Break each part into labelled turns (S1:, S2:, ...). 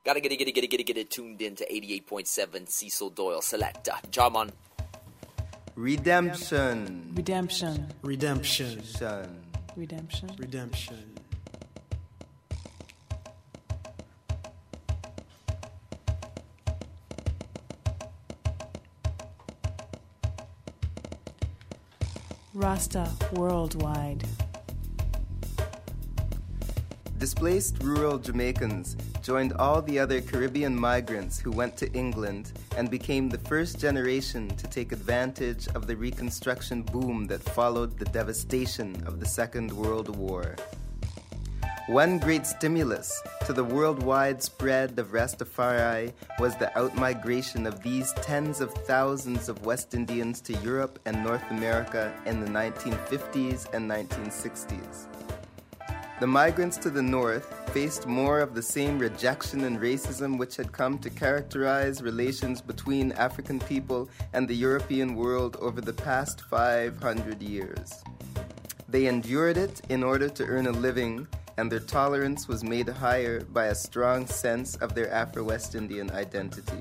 S1: Gotta get it tuned in to 88.7 Cecil Doyle Selector. Jarman.
S2: Redemption.
S3: Redemption.
S4: Redemption.
S3: Redemption.
S4: Redemption.
S3: Rasta worldwide.
S2: Displaced rural Jamaicans joined all the other Caribbean migrants who went to England and became the first generation to take advantage of the Reconstruction boom that followed the devastation of the Second World War. One great stimulus to the worldwide spread of Rastafari was the outmigration of these tens of thousands of West Indians to Europe and North America in the 1950s and 1960s. The migrants to the north faced more of the same rejection and racism which had come to characterize relations between African people and the European world over the past 500 years. They endured it in order to earn a living, and their tolerance was made higher by a strong sense of their Afro-West Indian identity.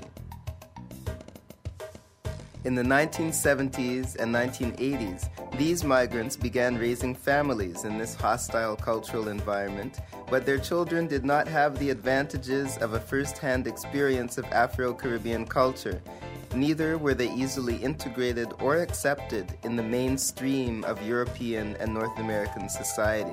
S2: In the 1970s and 1980s, these migrants began raising families in this hostile cultural environment, but their children did not have the advantages of a first-hand experience of Afro-Caribbean culture. Neither were they easily integrated or accepted in the mainstream of European and North American society.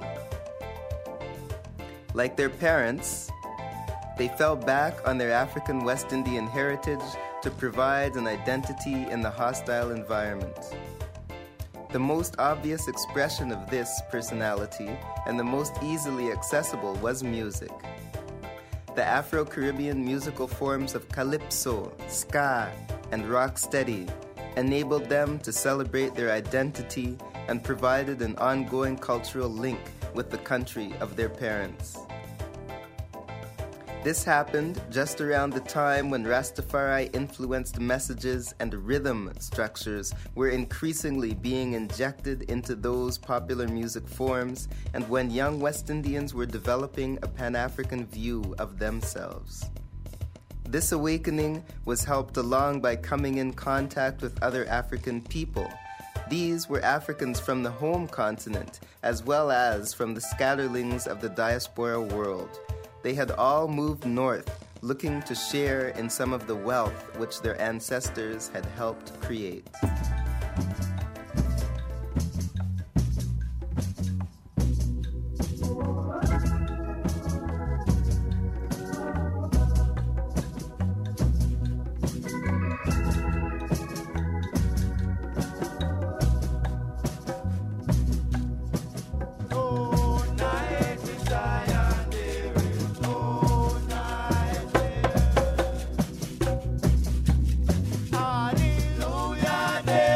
S2: Like their parents, they fell back on their African West Indian heritage to provide an identity in the hostile environment. The most obvious expression of this personality and the most easily accessible was music. The Afro-Caribbean musical forms of calypso, ska, and rocksteady enabled them to celebrate their identity and provided an ongoing cultural link with the country of their parents. This happened just around the time when Rastafari influenced messages and rhythm structures were increasingly being injected into those popular music forms, and when young West Indians were developing a Pan-African view of themselves. This awakening was helped along by coming in contact with other African people. These were Africans from the home continent, as well as from the scatterlings of the diaspora world. They had all moved north, looking to share in some of the wealth which their ancestors had helped create.
S5: Hallelujah.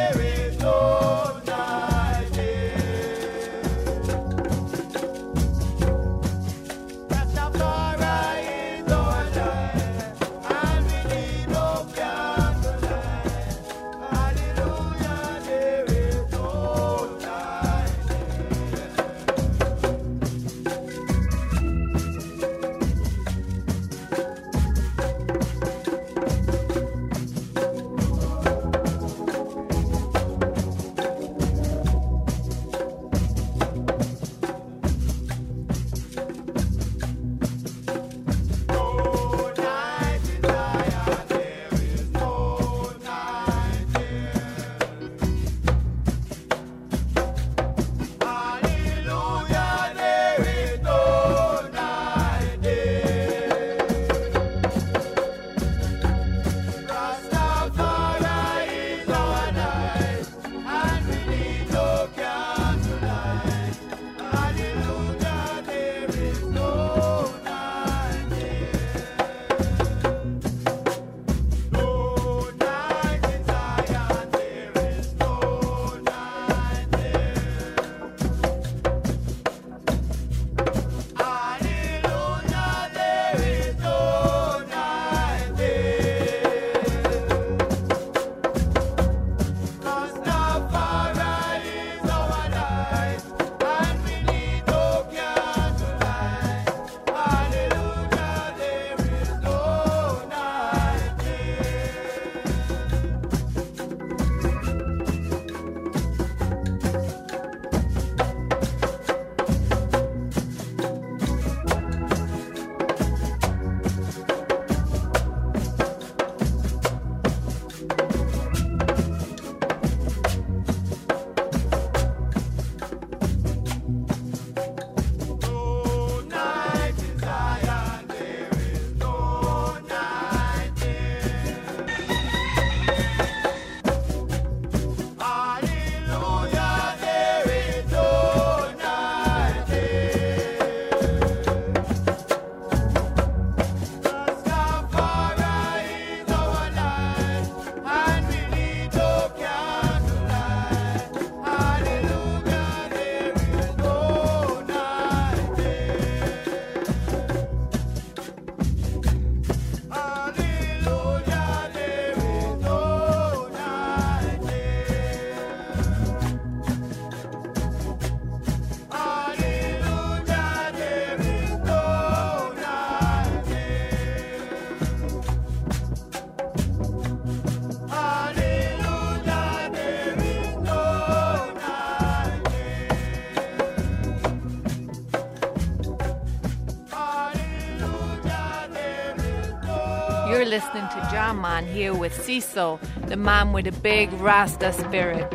S4: You're listening to John Man here with Cecil, the man with a big Rasta spirit.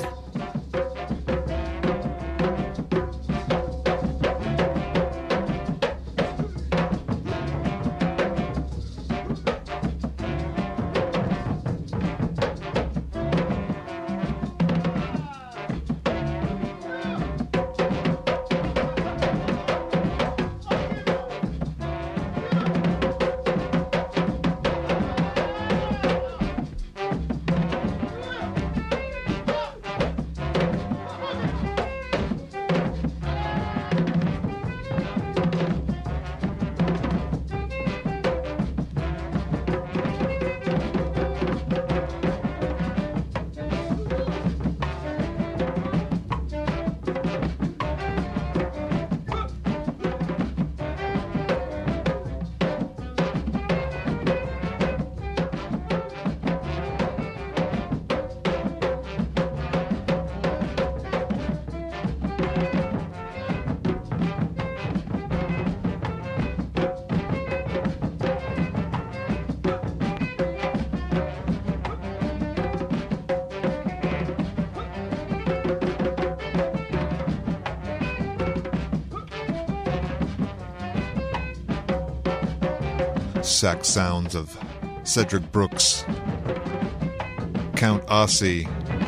S5: Sax sounds of Cedric Brooks, Count Ossie,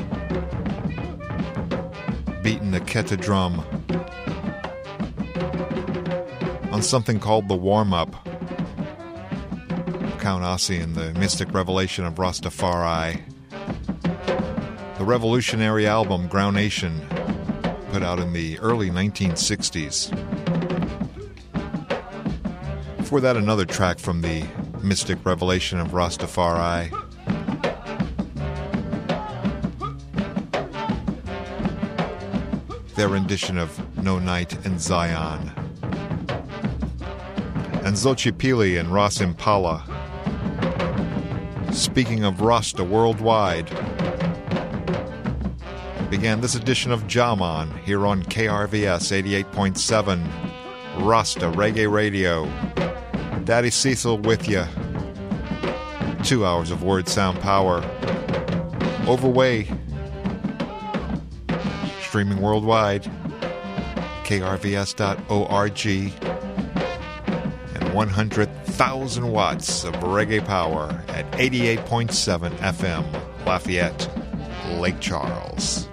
S5: beating the keta drum on something called The Warm-Up. Count Ossie and the Mystic Revelation of Rastafari. The revolutionary album Ground Nation, put out in the early 1960s. Before that, another track from the Mystic Revelation of Rastafari. Their rendition of No Night in Zion. And Xochipilli and Ras Impala. Speaking of Rasta worldwide, began this edition of Jaman here on KRVS 88.7 Rasta Reggae Radio. Daddy Cecil with you. 2 hours of word sound power. Overway. Streaming worldwide. krvs.org. And 100,000 watts of reggae power at 88.7 FM, Lafayette, Lake Charles.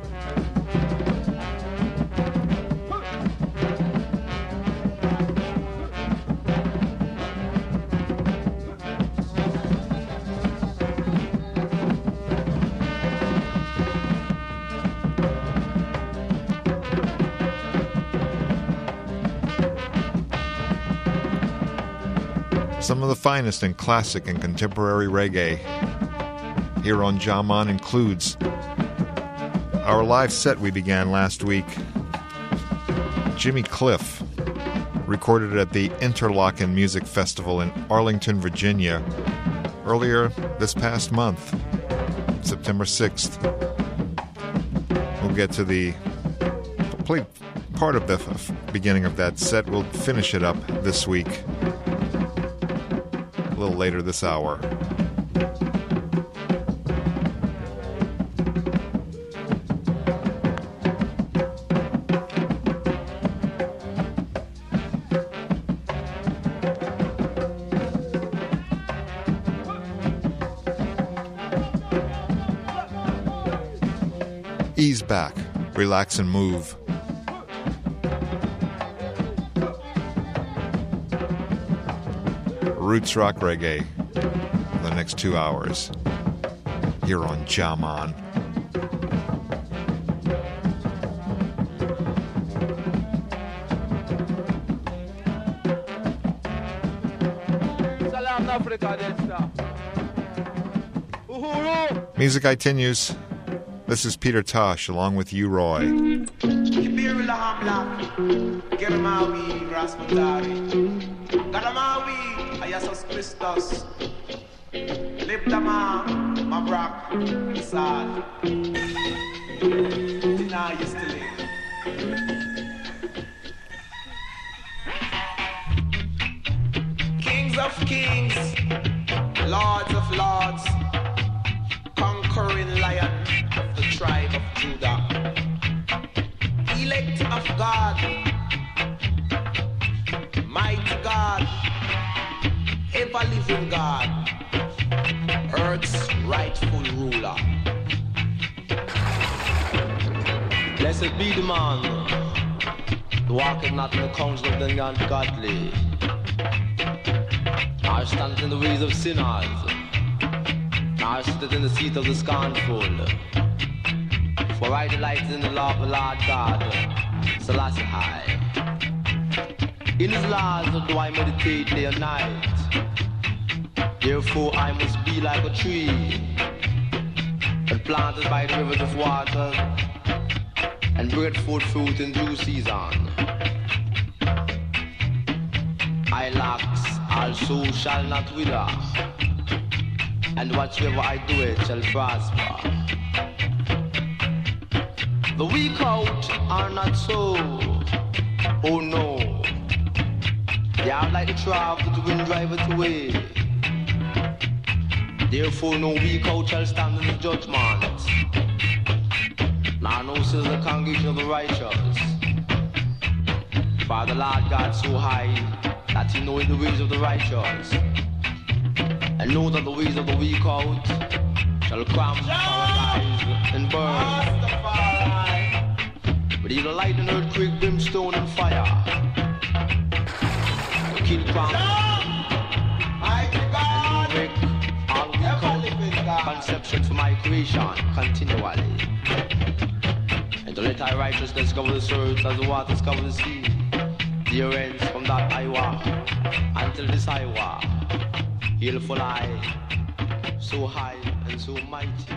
S5: Some of the finest in classic and contemporary reggae here on Jaman includes our live set we began last week. Jimmy Cliff recorded at the Interlochen Music Festival in Arlington, Virginia earlier this past month, September 6th. We'll get to the play part of the beginning of that set. We'll finish it up this week, a little later this hour. Ease back, relax and move. Roots rock reggae for the next 2 hours here on Jaman. Music continues. This is Peter Tosh along with you, Roy.
S6: Jesus Christus, lift the man, my brock, sad. Deny you still live. Kings of kings, Lords of Lords, conquering lion of the tribe of Judah, elect of God, mighty God, ever-living God, earth's rightful ruler.
S7: Blessed be the man who walketh not in the counsel of the ungodly, nor standeth in the ways of sinners, nor sitteth in the seat of the scornful. For I delight in the law of the Lord God, Selassie high. In his laws do I meditate day and night. Therefore I must be like a tree that planted by the rivers of water, and bring forth fruit in due season. I locks also shall not wither, and whatsoever I do it shall prosper. The weak out are not so, oh no, they are like the chaff that the wind driveth away. Therefore no weak out shall stand in the judgment, nor no says the congregation of the righteous. For the Lord God so high that he knoweth the ways of the righteous, and know that the ways of the weak out shall come, paralyze, and burn. But even light and earthquake, brimstone and fire, kill crown, and make all weak out conception for my creation continually. And to let thy righteousness cover the earth as the waters cover the sea. The ends from that Iowa until this Iowa, he'll fly so high and so mighty.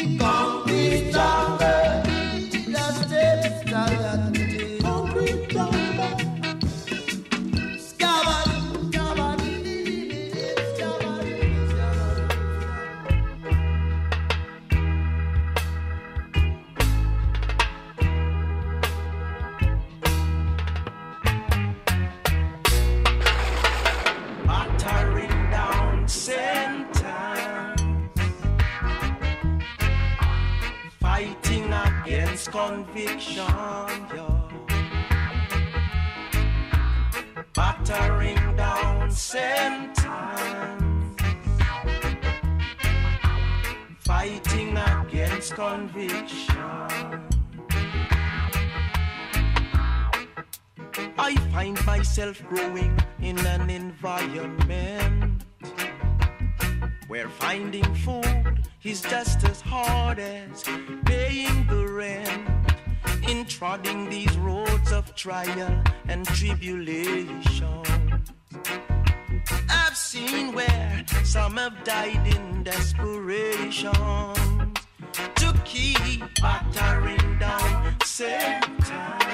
S8: Concrete jungle. against conviction, yo. Battering down sentence, fighting against conviction. I find myself growing in an environment where finding food is just as hard as paying the rent. In trotting these roads of trial and tribulation, I've seen where some have died in desperation to keep battering down sentence,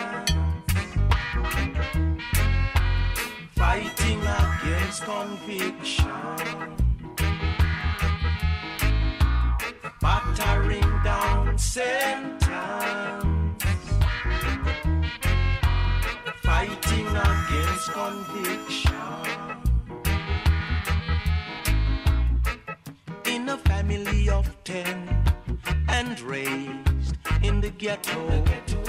S8: fighting against conviction, battering down sentence, fighting against conviction. In a family of 10 and raised in the ghetto,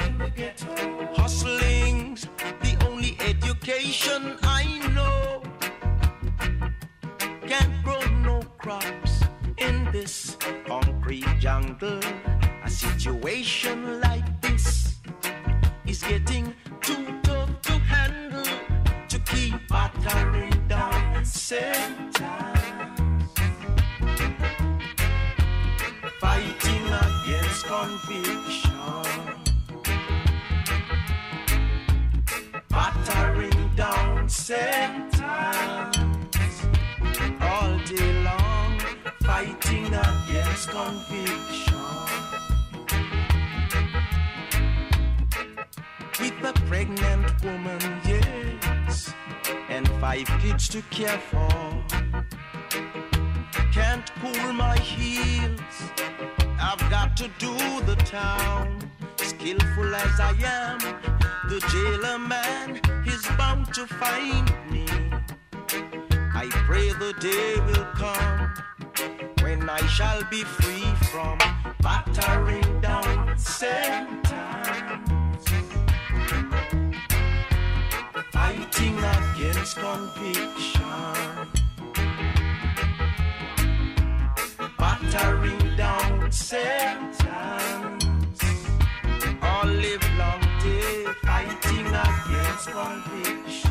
S8: hustling's the only education I know. Can't grow no crops in this concrete jungle. A situation like this is getting too tough to handle to keep battering down sentence, fighting against conviction, battering down sentence, all day long, fighting against conviction. With a pregnant woman, yes, and 5 kids to care for, can't cool my heels, I've got to do the town. Skillful as I am, the jailer man is bound to find me. I pray the day will come when I shall be free from battering down sentence, fighting against conviction, battering down sentence, all live long day, fighting against conviction.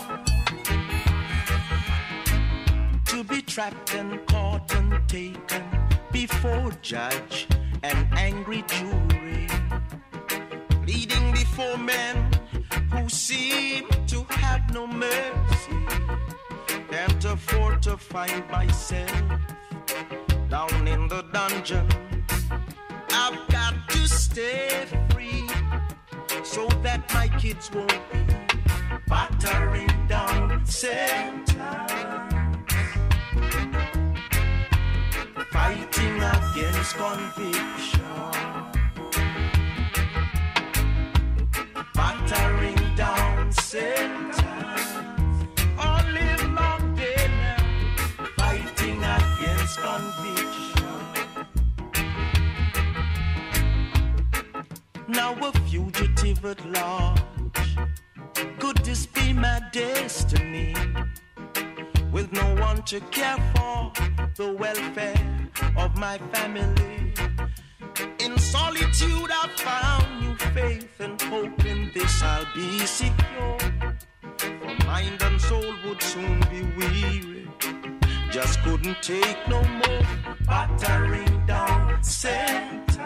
S8: To be trapped and caught and taken before judge and angry jury, pleading before men who seem to have no mercy. Can't afford to find myself down in the dungeon. I've got to stay free so that my kids won't be battering down sentence, fighting against conviction, battering down sentence, all live long day now, fighting against conviction. Now a fugitive at large, could this be my destiny? With no one to care for the welfare of my family. In solitude I found new faith and hope, in this I'll be secure. For mind and soul would soon be weary, just couldn't take no more, battering down sentence,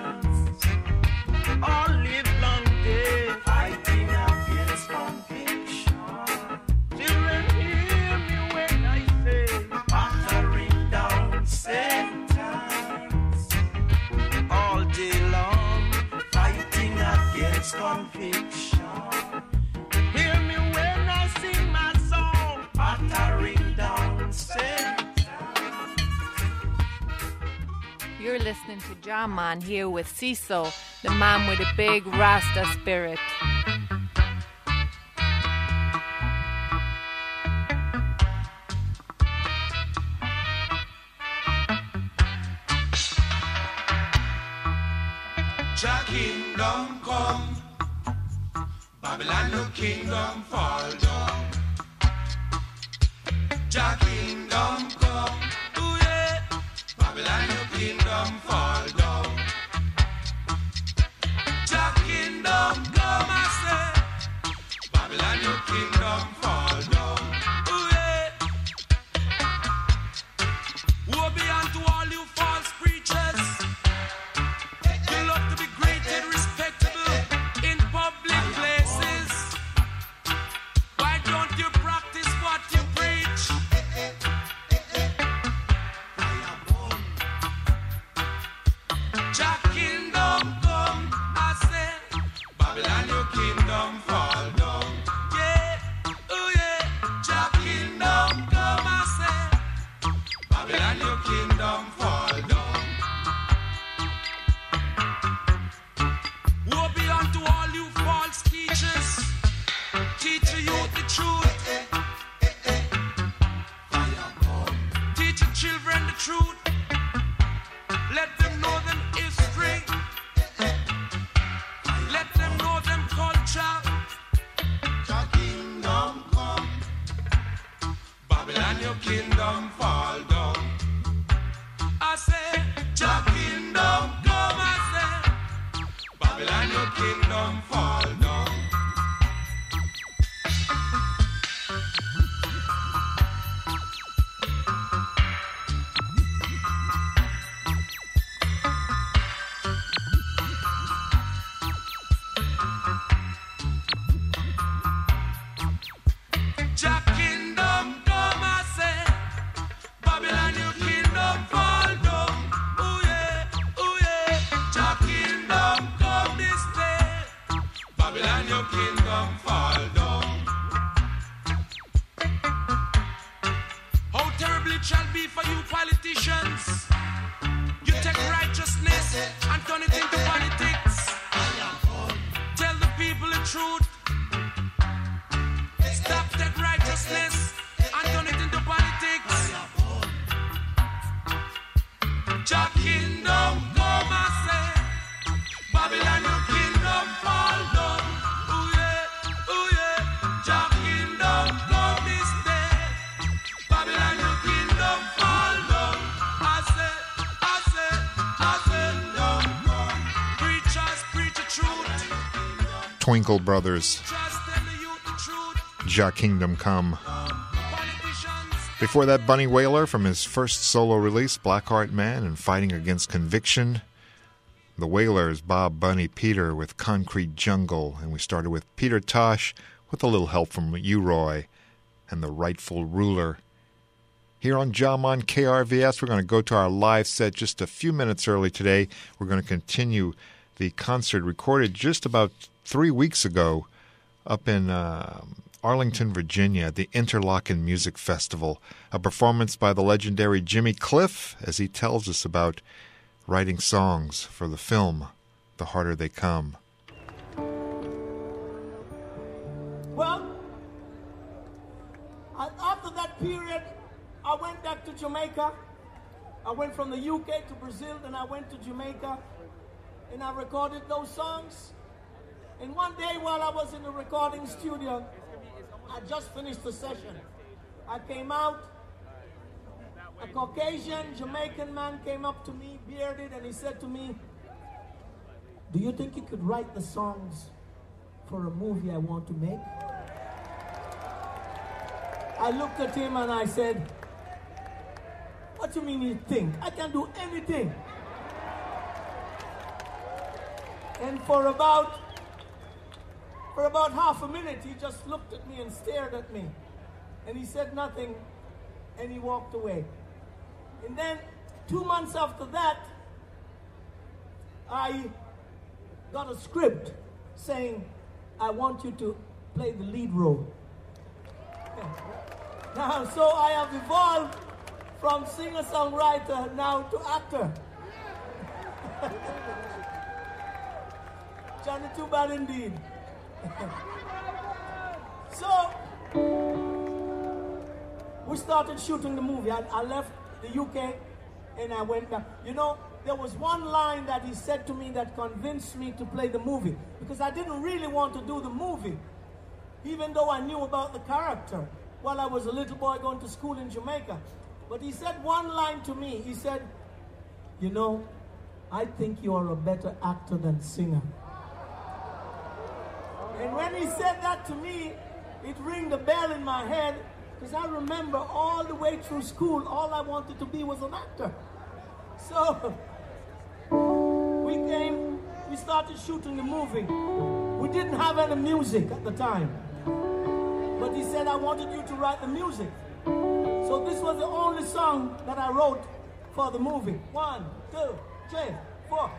S8: all live long day, fighting against conviction. Children, hear me when I say, battering down sentence, all day long, fighting against conviction. Hear me when I sing my song, battering down sentence.
S4: You're listening to John Man here with Ciso, the man with a big Rasta spirit.
S8: Jah kingdom come. Babylon, your kingdom fall down. Jah kingdom come. Ooh yeah. Babylon, your kingdom fall down. Jah kingdom come, I say. Babylon, your kingdom fall down. Ooh yeah. Woe be unto all you false preachers. You love to be great and respectable in public places. Why don't you practice what you preach? Jah kingdom come, I say. Babylon, your kingdom fall down. Yeah, oh yeah. Jah kingdom come, I say. Babylon, your kingdom fall down. Woe be unto all you false teachers. Teach the youth the truth. Teach the children the truth. Let them know them history. Let them know them culture. Jah kingdom come. Babylon, your kingdom fall down. I say, Jah kingdom come, I say. Babylon, your kingdom fall down. Jah kingdom come, I say. Babylon, your kingdom fall down. Ooh yeah, Jah kingdom come this day. Babylon, your kingdom fall down. How terrible it shall be for you politicians. You take righteousness and turn it into politics. Tell the people the truth. Stop that righteousness and turn it into politics. Jah kingdom come, I say. Babylon, your kingdom fall down. Ooh yeah. Jah kingdom come this day. Babylon, your kingdom fall down. I say, kingdom come. Preachers preach the truth.
S5: Twinkle Brothers,
S8: Just tell the youth the truth.
S5: Jah Kingdom Come.
S8: Politicians.
S5: Before that, Bunny Wailer from his first solo release, Blackheart Man and Fighting Against Conviction. The Wailers, Bob, Bunny, Peter with Concrete Jungle. And we started with Peter Tosh with a little help from U-Roy and The Rightful Ruler. Here on Jamon KRVS, we're going to go to our live set just a few minutes early today. We're going to continue the concert recorded just about 3 weeks ago up in Arlington, Virginia, at the Interlochen Music Festival, a performance by the legendary Jimmy Cliff as he tells us about writing songs for the film The Harder They Come.
S9: Well, after that period, I went back to Jamaica. I went from the UK to Brazil, then I went to Jamaica, and I recorded those songs. And one day while I was in the recording studio, I just finished the session. I came out, a Caucasian Jamaican man came up to me, bearded, and he said to me, "Do you think you could write the songs for a movie I want to make?" I looked at him and I said, "What do you mean you think? I can do anything." And for about half a minute, he just looked at me and stared at me. And he said nothing, and he walked away. And then 2 months after that, I got a script saying, "I want you to play the lead role." Now, so I have evolved from singer-songwriter now to actor. Johnny, too bad indeed. So, we started shooting the movie. I left the UK and I went back. You know, there was one line that he said to me that convinced me to play the movie, because I didn't really want to do the movie, even though I knew about the character while I was a little boy going to school in Jamaica. But he said one line to me. He said, you know, I think you are a better actor than singer. And when he said that to me, it rang a bell in my head, because I remember all the way through school, all I wanted to be was an actor. So we started shooting the movie. We didn't have any music at the time. But he said, I wanted you to write the music. So this was the only song that I wrote for the movie. 1, 2, 3, 4.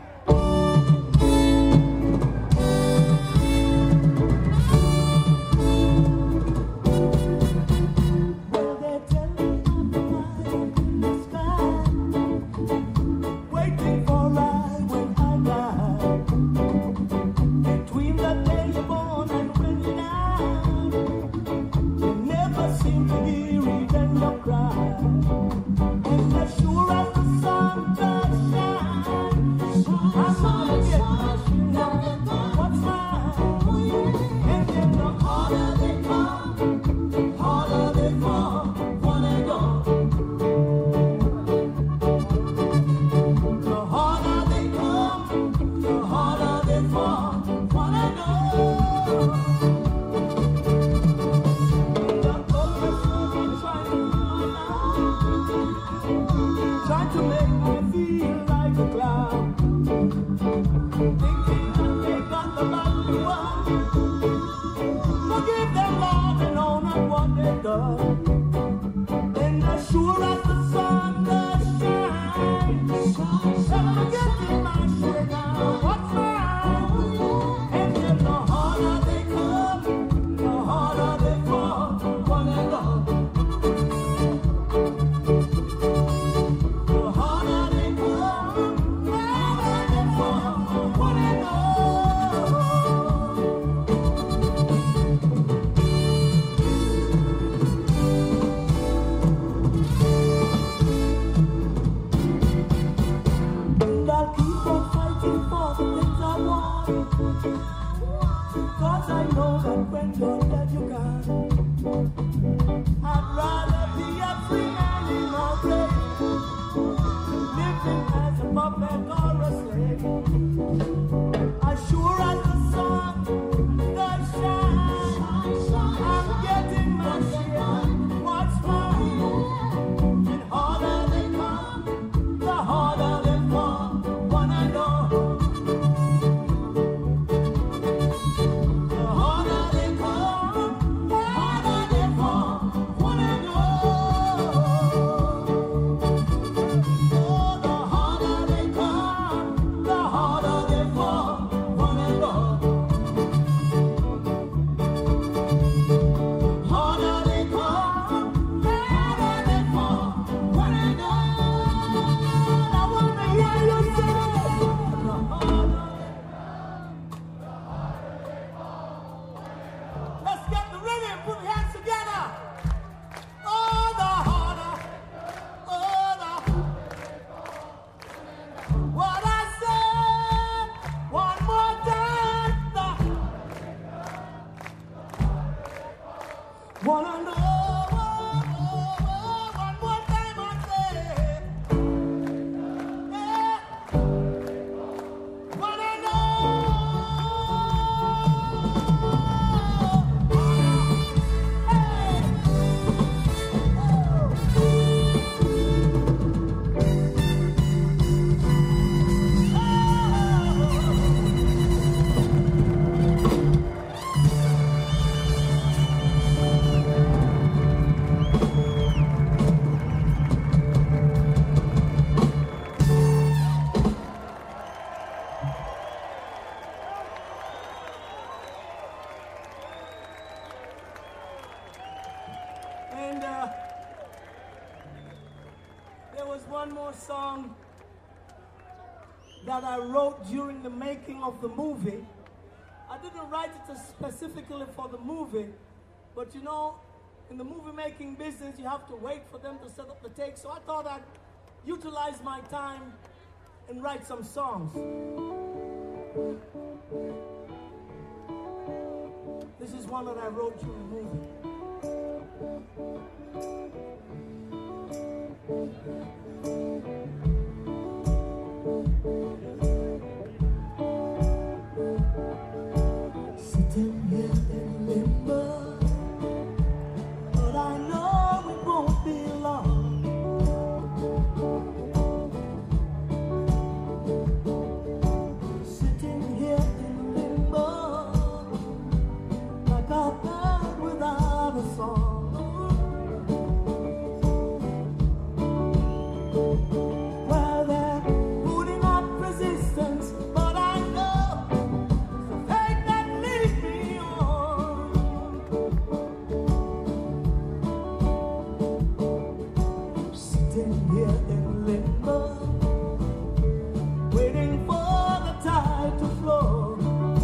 S9: Song that I wrote during the making of the movie. I didn't write it specifically for the movie, but you know, in the movie making business, you have to wait for them to set up the take. So I thought I'd utilize my time and write some songs. This is one that I wrote to the movie. Sitting here in limbo, but I know it won't be long. Sitting here in limbo, like a bird without a song. Well, they're putting up resistance, but I know it's the fate that leads me on. Sitting here in limbo, waiting for the tide to flow.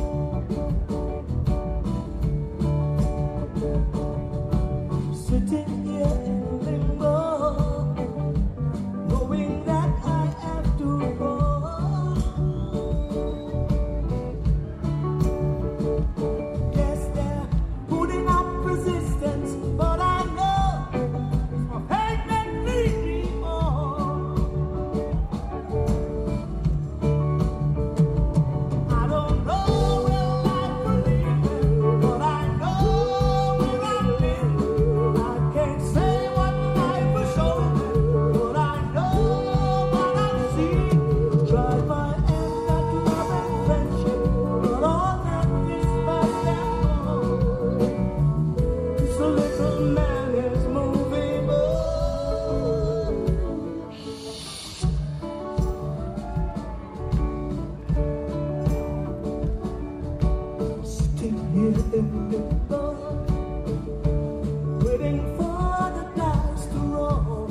S9: Sitting here in limbo, knowing that I have to go. Yes, they're putting up resistance, but I know it's my fate that leads me on. I don't know where life will lead me, but I know where I've been. I can't say what life will show me, but I know what I've seen. Tried my hand at love and friendship, but all that is past and gone. This little man is moving on. Sitting here in limbo, waiting for the dice to roll.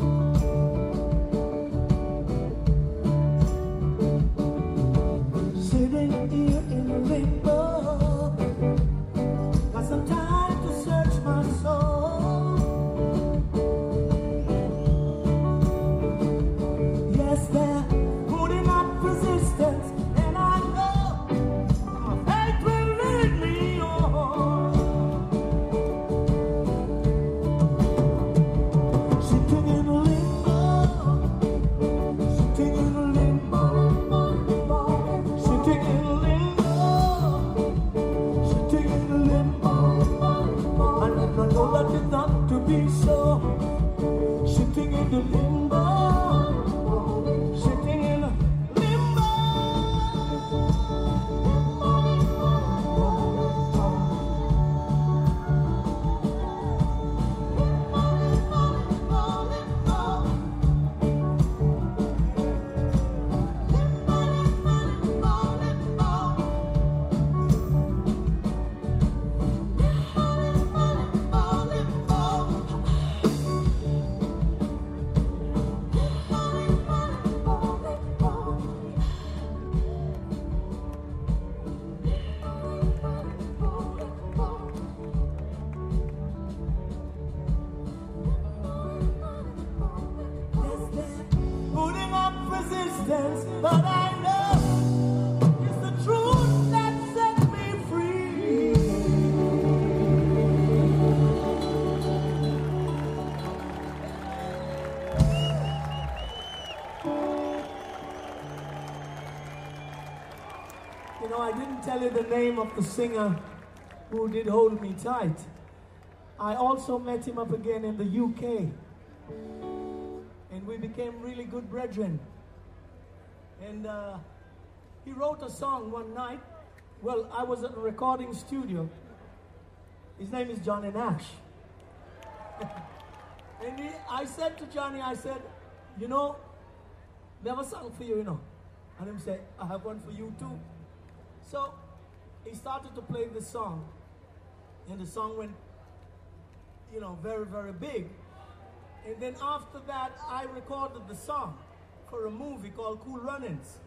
S9: Sitting here in limbo, got some time to search my soul. Yes, they're putting up resistance, and I know my fate will lead me on. Sitting in limbo, sitting in limbo, sitting in limbo, sitting in limbo. I never know that it's not to be so. Sitting in the limbo, sitting in limbo. Yes, they're putting up resistance, but I know it's the truth that set me free. You know, I didn't tell you the name of the singer who did Hold Me Tight. I also met him up again in the UK. And we became really good brethren. And he wrote a song one night. Well, I was at a recording studio. His name is Johnny Nash. And I said to Johnny, I said, you know, we have a song for you, you know. And he said, I have one for you too. So he started to play this song. And the song went, you know, very, very big. And then after that, I recorded the song for a movie called Cool Runnings.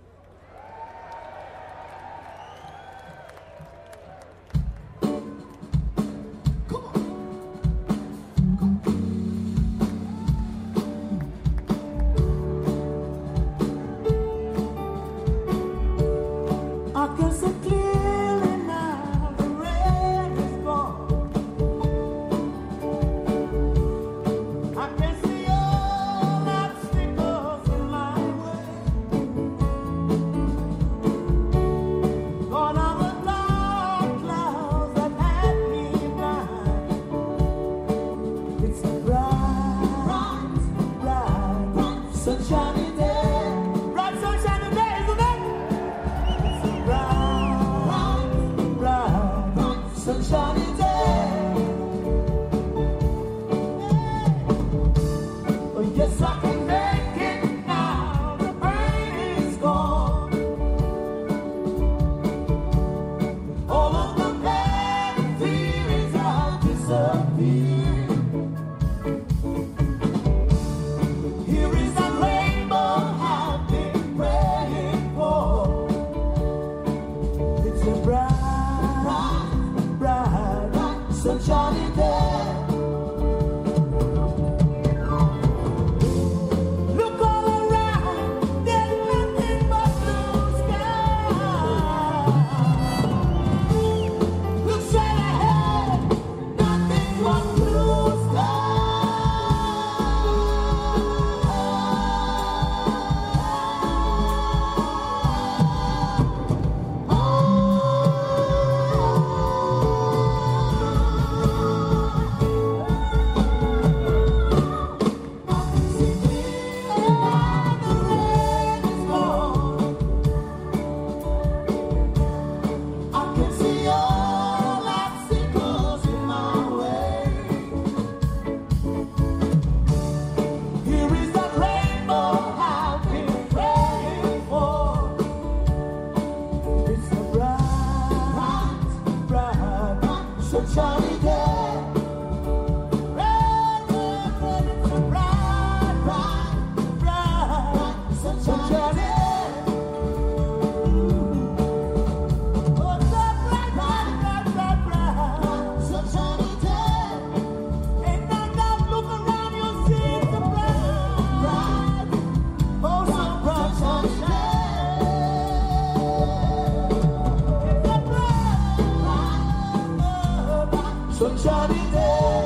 S9: sunshiny day.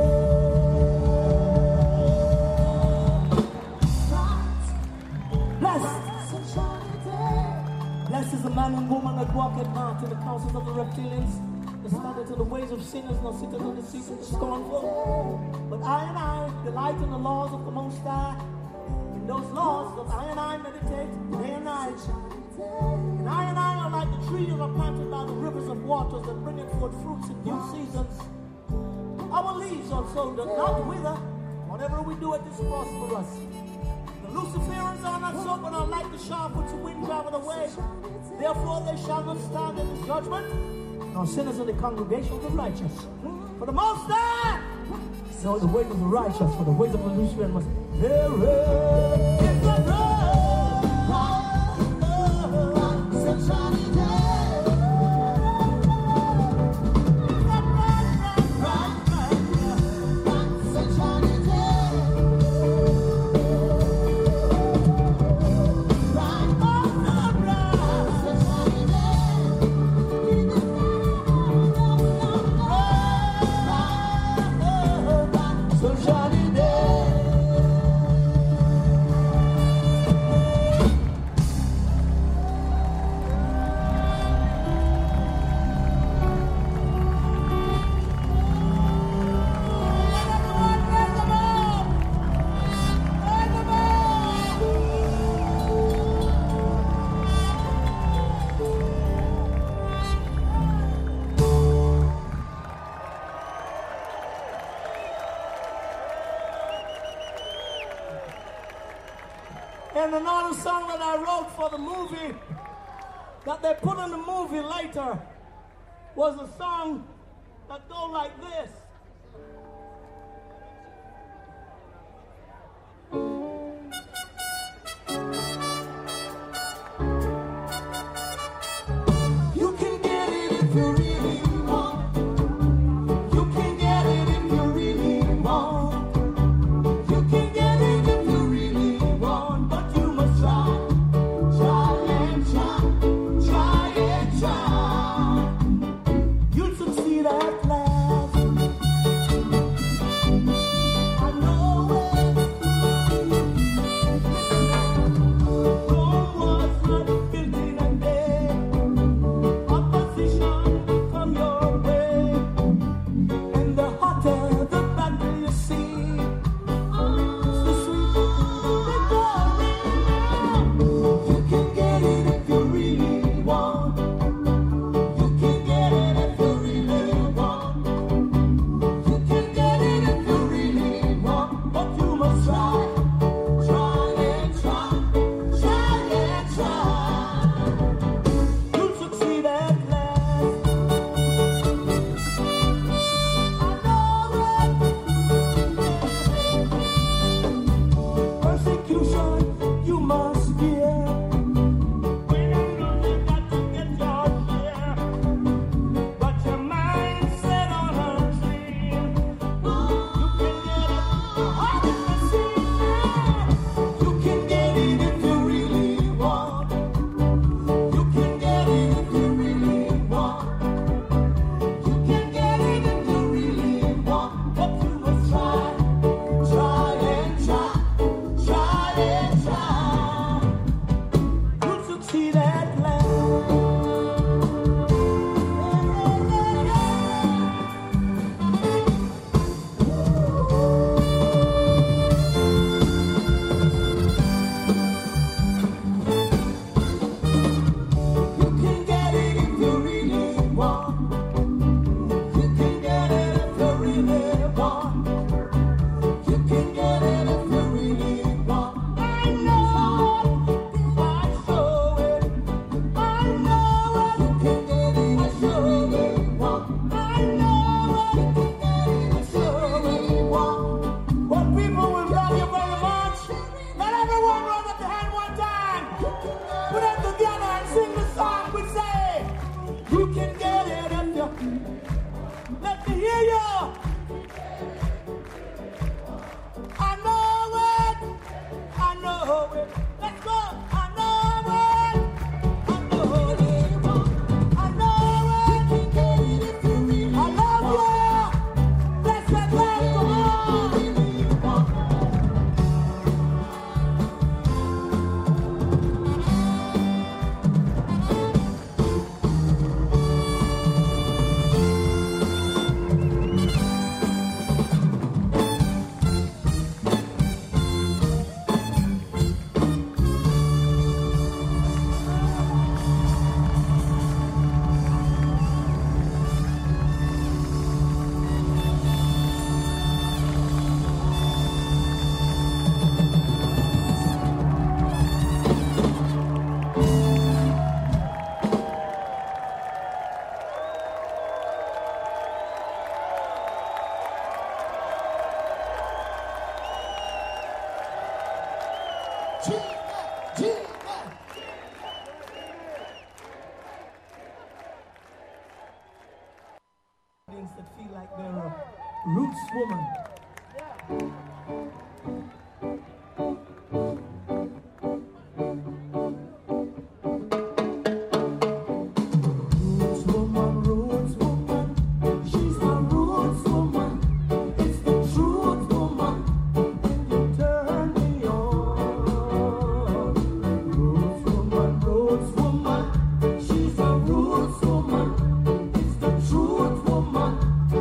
S9: Blessed is the man and woman that walketh not in the counsels of the reptilians, that standeth in the ways of sinners, nor sitteth in the seats of the scornful. But I delight in the laws of the Most High. In those laws that I meditate day and night. And I are like the trees that are planted by the rivers of waters, that bringeth forth fruits in due seasons. Our leaves also do not wither. Whatever we do, it is prosperous. The Luciferians are not so, but are like the shaft which the wind driveth away. Therefore they shall not stand in the judgment, nor sinners in the congregation of the righteous. For the Most High know the ways of the righteous, for the ways of the Luciferian must perish. It's a bright, sunshiny day. And another song that I wrote for the movie, that they put in the movie later, was a song that goes like this. You can get it if you really want. You can get it if you really want. You can get it if you really want, but you must try, try and try, try and try. You'll succeed at last. I know it. Rome was not built in a day. Opposition come your way, and the hotter the battle you see, the sweeter the glory. You can get it if you really want. You can get it if you really want. You can get it if you really want, but you must try, try and try, try and try. You'll succeed at last. I know it. Persecution you must bear. When you know you got to get your share, but your mind set on a dream. You can get it. Hard to see now. You can get it if you really want. You can get it if you really want. You can get it if you really want, but you must try, try and try, try and try. You'll succeed at last. You can get it if you really want. You can get it if you really want. You can get it if you really want. I know it. I show it. I know it. You can get it. I show it. Want. I know it. You can get it. I show it. Want. Well, people will love you very much. Let everyone run up the hand one time. Put them together and sing the song. We say, you can get it if you. Let me hear you. I know it. I know it. Let's go. I know it. I know it. I know it. You can get it if you really. I love you. That feel like they're a roots woman. Roots woman, she's my roots woman. It's the truth woman, and you turn me on. Roots woman, she's my roots woman. It's the truth woman.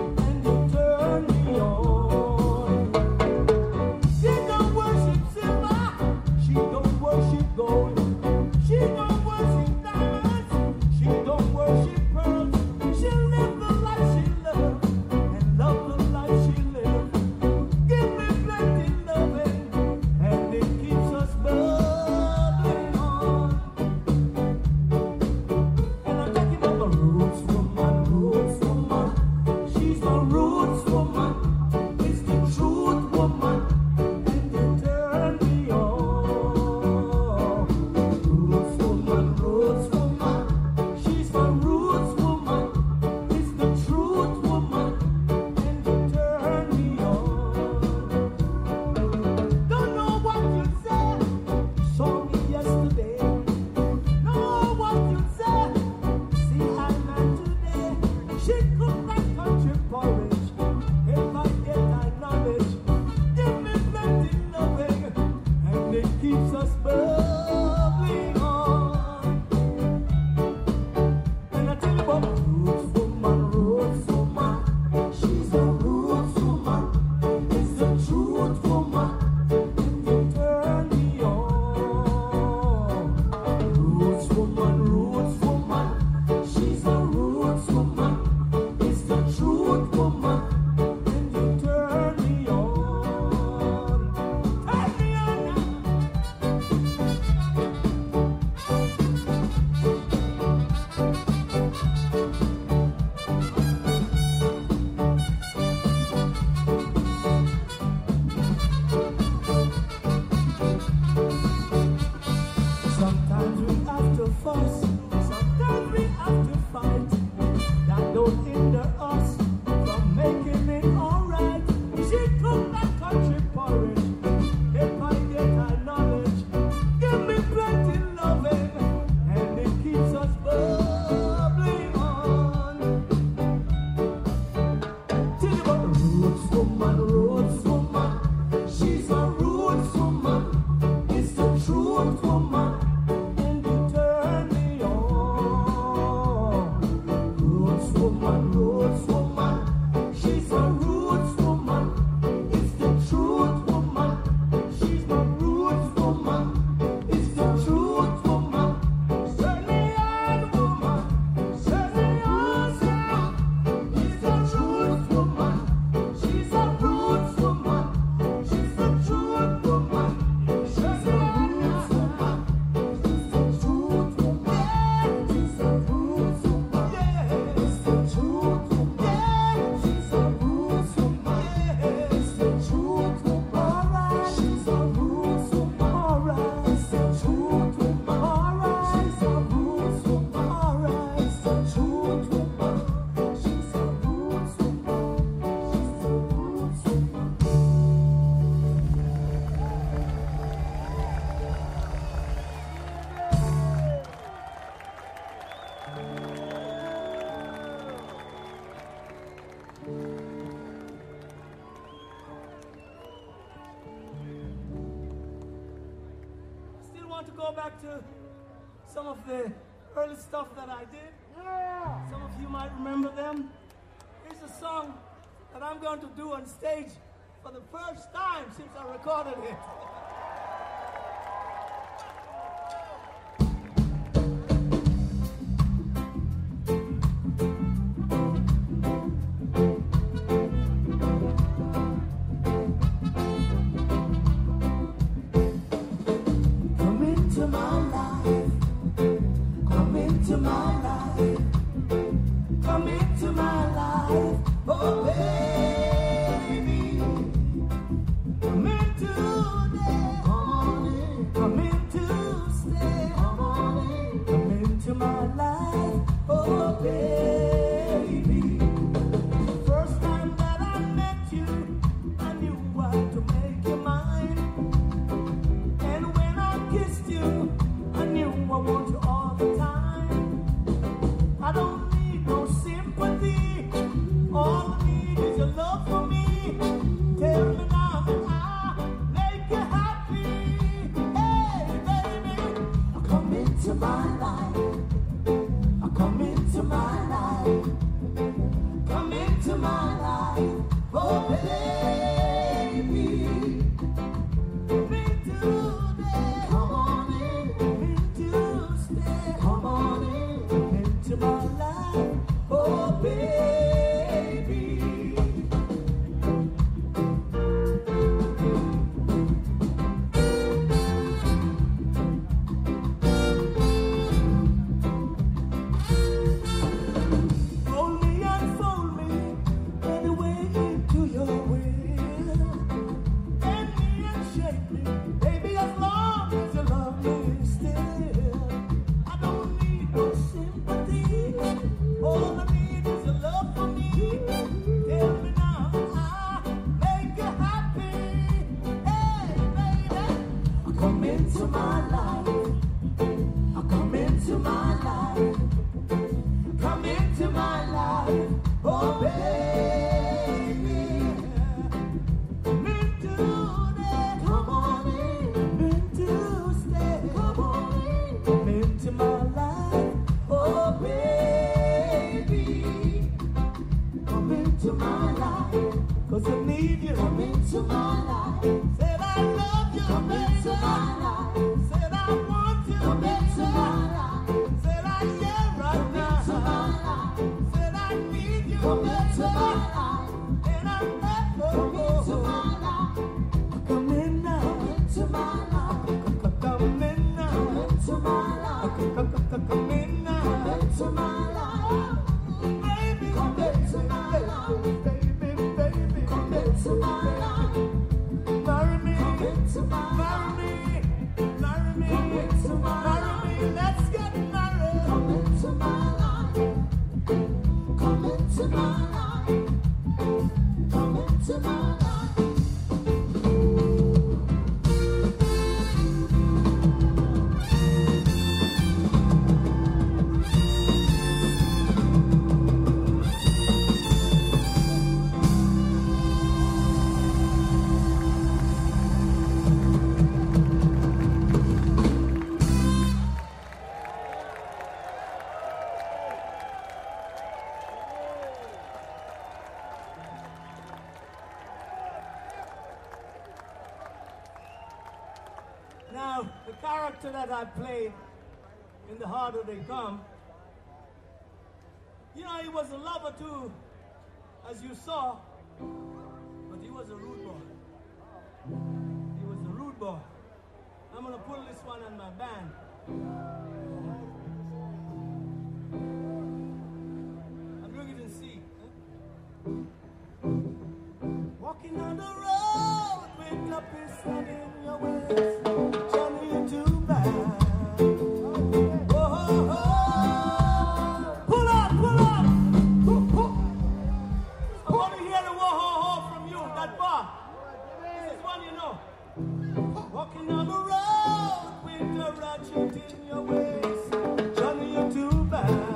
S9: Go back to some of the early stuff that I did. Yeah. Some of you might remember them. Here's a song that I'm going to do on stage for the first time since I recorded it.
S10: Oh, baby, come into
S9: my life. Come into my life. Come into my life. Oh, baby. Come into that. Come on in. Into stay. Come on in. Come into my life. Oh, baby. Come into my life. 'Cause I need you. Come into my life. Said I love you. Come into my life. Said I want you. Come into my life. Said I right now. Come into my life. Said I need you. Come into my life. And I'm never come into my life. Come in now. Come into my life. Come in now. Come into my life. Come in now. Come into my life. Baby, come into my life. Baby, come into my life. Marry me. Come into my life. Marry me. Come into my life. Marry me. Let's get married. Come into my life. Come into my life. Come into my life. Now, the character that I played in The Harder They Come, you know, he was a lover too, as you saw, but he was a rude boy. He was a rude boy. I'm going to pull this one on my band. I'm doing it in C. Walking on the road with a pistol in your waist. Johnny, you're too bad. Pull up, pull up. I want to hear the whoa-ho-ho from you, that bar. This is one you know. Walking on the road with a ratchet in your waist. Johnny, you're too bad.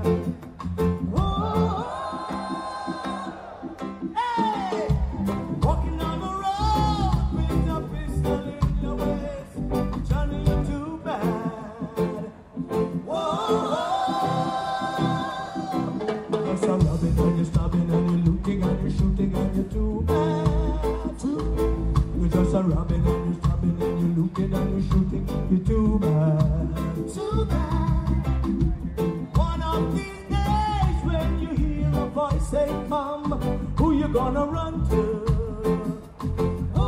S9: Robbing and you're stabbing and you're looting and you're shooting. You're too bad. Too bad. One of these days when you hear a voice say come, who you gonna run to? Oh,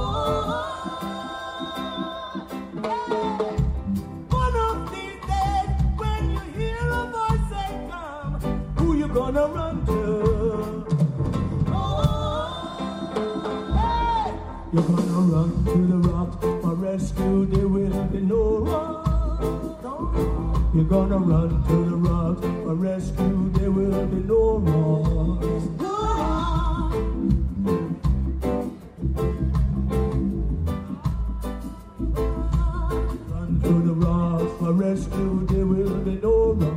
S9: hey. One of these days when you hear a voice say come, who you gonna run to? You're gonna run to the rock for rescue, there will be no rock. You're gonna run to the rock for rescue, there will be no rock. Run to the rock for rescue, there will be no rock.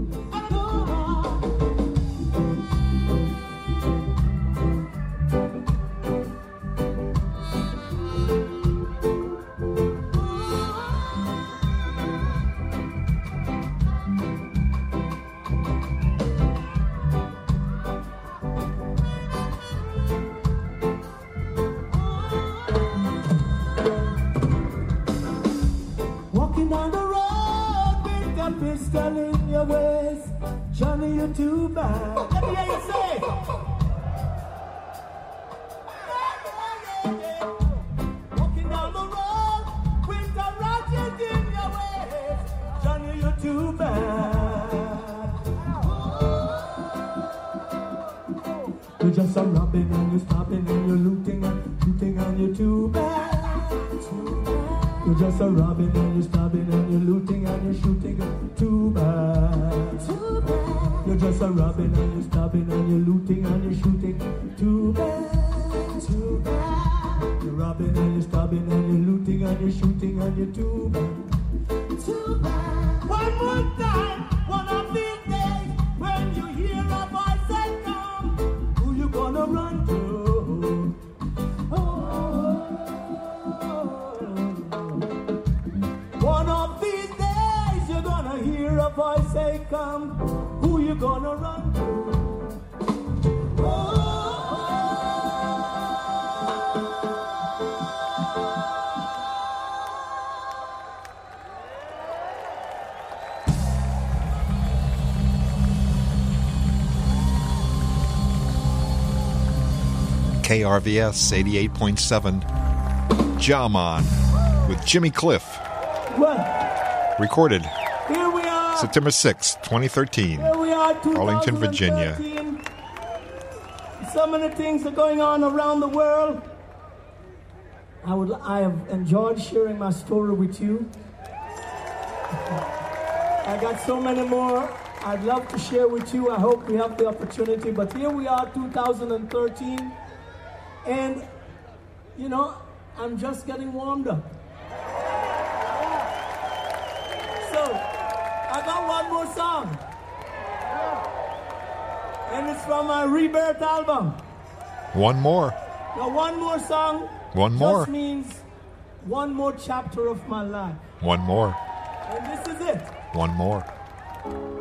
S9: Pistol in your waist, Johnny, you're too bad. Let me hear you say. Walking down the road with a ratchet in your waist, Johnny, you're too bad. You're just a robbing and you're stopping and you're looting and you're too bad. You're just a robbing and you're stabbing and you're looting and you're shooting. Too bad. Too bad. You're just a robbing and you're stabbing and you're looting and you're shooting. Too bad. Too bad. You're robbing and you're stabbing and you're looting and you're shooting and you're too bad. Too bad. One more time, one of these days, when you hear a voice say come, who you gonna run to? One of these days you're gonna hear a voice say come, who you gonna run to?
S5: KRVS 88.7 Jaman with Jimmy Cliff.
S9: Well,
S5: Recorded
S9: here we are.
S5: September 6, 2013.
S9: Here we are,
S5: Arlington, Virginia.
S9: So many things are going on around the world. I have enjoyed sharing my story with you. I got so many more I'd love to share with you. I hope we have the opportunity. But here we are, 2013. And, you know, I'm just getting warmed up. So, I got one more song. And it's from my Rebirth album.
S5: One more.
S9: Now, one more song.
S5: One more.
S9: Just means one more chapter of my life.
S5: One more.
S9: And this is it.
S5: One more.